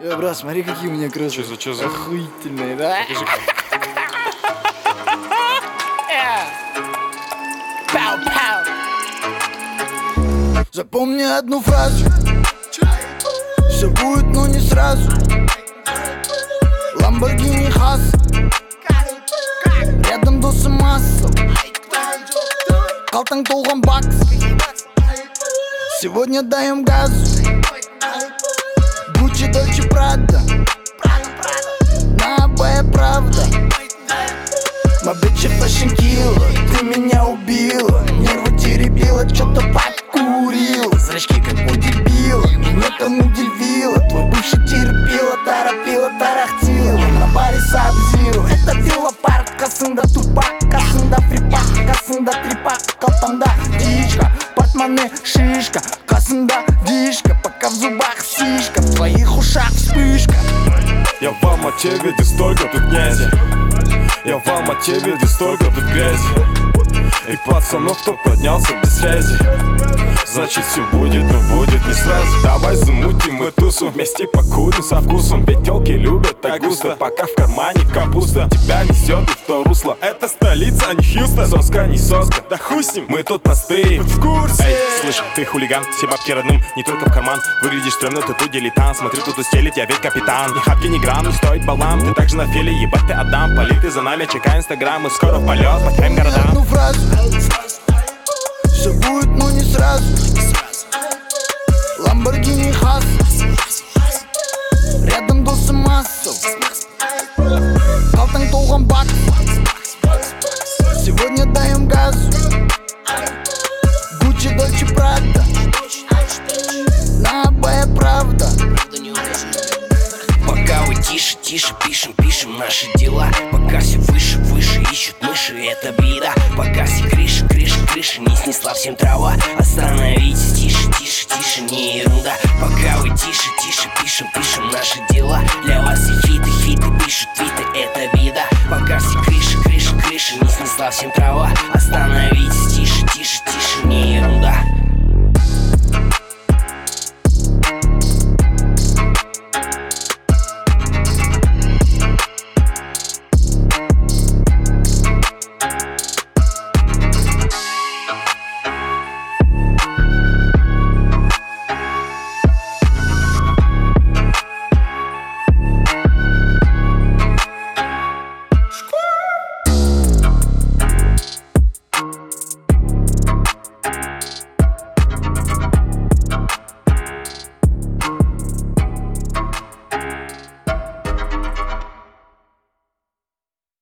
Брат, смотри, какие у меня кроссы. Чё за? Охуительные, да? Запомни одну фразу: все будет, но не сразу. Lamborghini Хас, рядом досы масса, қалтаң толған бакс. Сегодня даем газу. Gucci, Dolce, Prada, на обоє правда. My bitch fashion killer, ты меня убила. Нервы теребила, что-то подкурила. Зрачки как у дебила, меня там удивило. Твой бывший терпила, торопила, тарахтила. На баре Саб-Зиро, это велопарк. Қасыңда турпак, қасыңда фрипак, қасыңда трипак, қалтамда дичка, портмоне шишка, қасыңда вишка, пока в зубах сишка, в твоих ушах вспышка. Я в Алмате видел столько тут грязи. Я в Алмате видел столько тут грязи. И пацанов, кто поднялся без связи. Значит все будет, но будет не сразу. Давай замутим мы тусу, вместе покурим со вкусом. Ведь тёлки любят так густо, пока в кармане капуста. Тебя несет в то русло. Это столица, а не Хьюстон. Соска, не соска, да хуй с ним, мы тут простые. В курсе. Эй, слышь, ты хулиган, все бабки родным, не только в карман. Выглядишь стрёмно, ты тут дилетант. Смотри, тут устелит, я ведь капитан. Ни хапки, ни грамм, не стоит балам. Ты также на филе, ебать ты отдам. Политы за нами, чекай инстаграм. И скоро в полет, по твоим городам. Одну фразу: все будет, но не сразу. Lamborghini Хас, рядом досы масса, қалтаң толған бакс. Сегодня даем газу. Gucci, Dolce, Prada, на обоє правда. Пока вы тише, тише пишем наши дела. Пока все выше, выше ищут мыши, это беда. Пока все крыши, не снесла всем трава. Остановитесь, тише, не ерунда. Пока вы тише,